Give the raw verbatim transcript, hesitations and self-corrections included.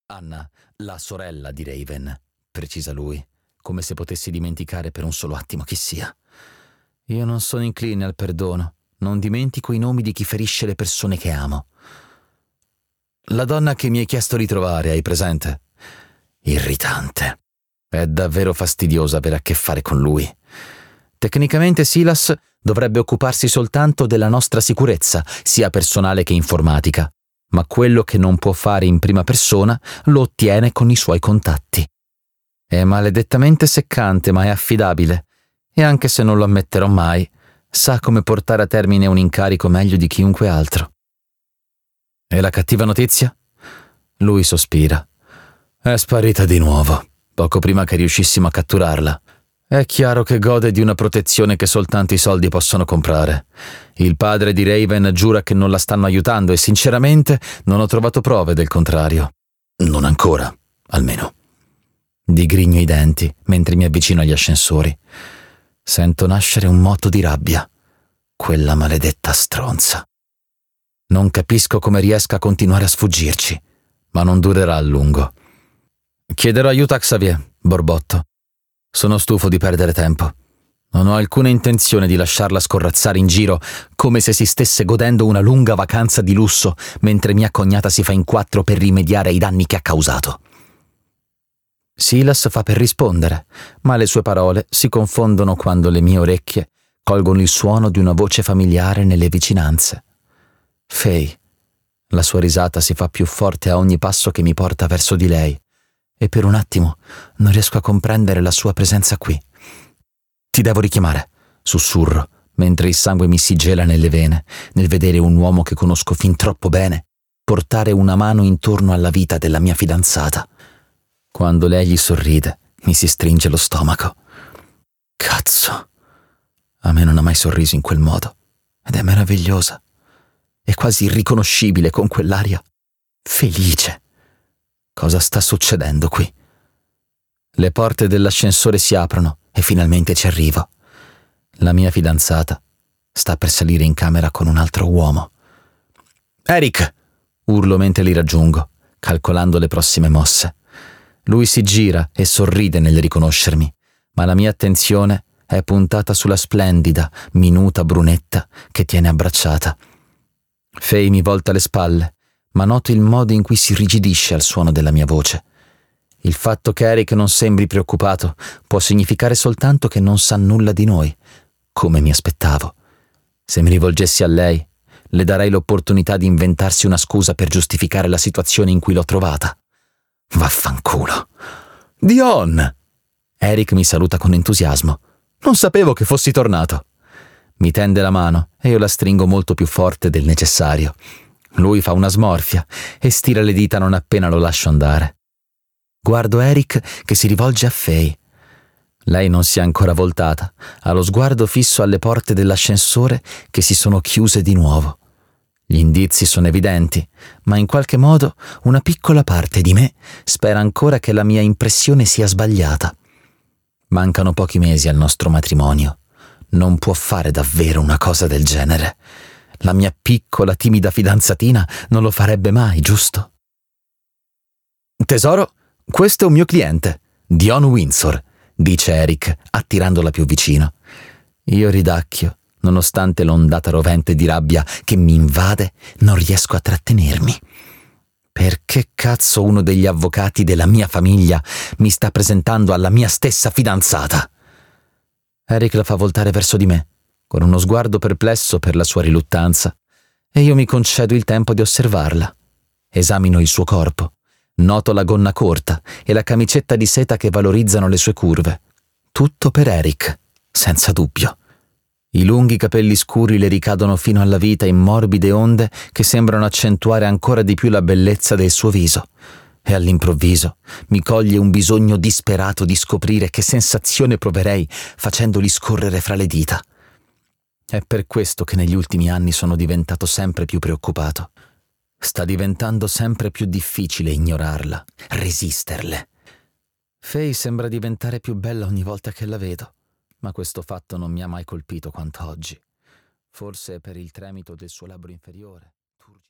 Anna, la sorella di Raven, precisa lui, come se potessi dimenticare per un solo attimo chi sia. Io non sono incline al perdono, non dimentico i nomi di chi ferisce le persone che amo. La donna che mi hai chiesto di trovare, hai presente? Irritante. È davvero fastidioso avere a che fare con lui. Tecnicamente Silas dovrebbe occuparsi soltanto della nostra sicurezza, sia personale che informatica, ma quello che non può fare in prima persona lo ottiene con i suoi contatti. È maledettamente seccante, ma è affidabile, e anche se non lo ammetterò mai, sa come portare a termine un incarico meglio di chiunque altro. E la cattiva notizia? Lui sospira. È sparita di nuovo, poco prima che riuscissimo a catturarla. È chiaro che gode di una protezione che soltanto i soldi possono comprare. Il padre di Raven giura che non la stanno aiutando e sinceramente non ho trovato prove del contrario. Non ancora, almeno. Digrigno i denti mentre mi avvicino agli ascensori. Sento nascere un moto di rabbia. Quella maledetta stronza. Non capisco come riesca a continuare a sfuggirci, ma non durerà a lungo. Chiederò aiuto a Xavier, borbotto. Sono stufo di perdere tempo. Non ho alcuna intenzione di lasciarla scorrazzare in giro come se si stesse godendo una lunga vacanza di lusso mentre mia cognata si fa in quattro per rimediare ai danni che ha causato. Silas fa per rispondere, ma le sue parole si confondono quando le mie orecchie colgono il suono di una voce familiare nelle vicinanze. Faye. La sua risata si fa più forte a ogni passo che mi porta verso di lei. E per un attimo non riesco a comprendere la sua presenza qui. Ti devo richiamare, sussurro, mentre il sangue mi si gela nelle vene, nel vedere un uomo che conosco fin troppo bene portare una mano intorno alla vita della mia fidanzata. Quando lei gli sorride, mi si stringe lo stomaco. Cazzo! A me non ha mai sorriso in quel modo, ed è meravigliosa. È quasi irriconoscibile con quell'aria felice. Cosa sta succedendo qui? Le porte dell'ascensore si aprono e finalmente ci arrivo. La mia fidanzata sta per salire in camera con un altro uomo. Eric! Urlo mentre li raggiungo, calcolando le prossime mosse. Lui si gira e sorride nel riconoscermi, ma la mia attenzione è puntata sulla splendida, minuta brunetta che tiene abbracciata. Faye mi volta le spalle, ma noto il modo in cui si irrigidisce al suono della mia voce. Il fatto che Eric non sembri preoccupato può significare soltanto che non sa nulla di noi, come mi aspettavo. Se mi rivolgessi a lei, le darei l'opportunità di inventarsi una scusa per giustificare la situazione in cui l'ho trovata. Vaffanculo. Dion! Eric mi saluta con entusiasmo. Non sapevo che fossi tornato. Mi tende la mano e io la stringo molto più forte del necessario. Lui fa una smorfia e stira le dita non appena lo lascio andare. Guardo Eric che si rivolge a Faye. Lei non si è ancora voltata, ha lo sguardo fisso alle porte dell'ascensore che si sono chiuse di nuovo. Gli indizi sono evidenti, ma in qualche modo una piccola parte di me spera ancora che la mia impressione sia sbagliata. Mancano pochi mesi al nostro matrimonio. Non può fare davvero una cosa del genere. La mia piccola, timida fidanzatina non lo farebbe mai, giusto? Tesoro, questo è un mio cliente, Dion Windsor, dice Eric, attirandola più vicino. Io ridacchio, nonostante l'ondata rovente di rabbia che mi invade, non riesco a trattenermi. Perché cazzo uno degli avvocati della mia famiglia mi sta presentando alla mia stessa fidanzata? Eric la fa voltare verso di me, con uno sguardo perplesso per la sua riluttanza, e io mi concedo il tempo di osservarla. Esamino il suo corpo, noto la gonna corta e la camicetta di seta che valorizzano le sue curve. Tutto per Eric, senza dubbio. I lunghi capelli scuri le ricadono fino alla vita in morbide onde che sembrano accentuare ancora di più la bellezza del suo viso. E all'improvviso mi coglie un bisogno disperato di scoprire che sensazione proverei facendoli scorrere fra le dita. È per questo che negli ultimi anni sono diventato sempre più preoccupato. Sta diventando sempre più difficile ignorarla, resisterle. Faye sembra diventare più bella ogni volta che la vedo, ma questo fatto non mi ha mai colpito quanto oggi. Forse è per il tremito del suo labbro inferiore.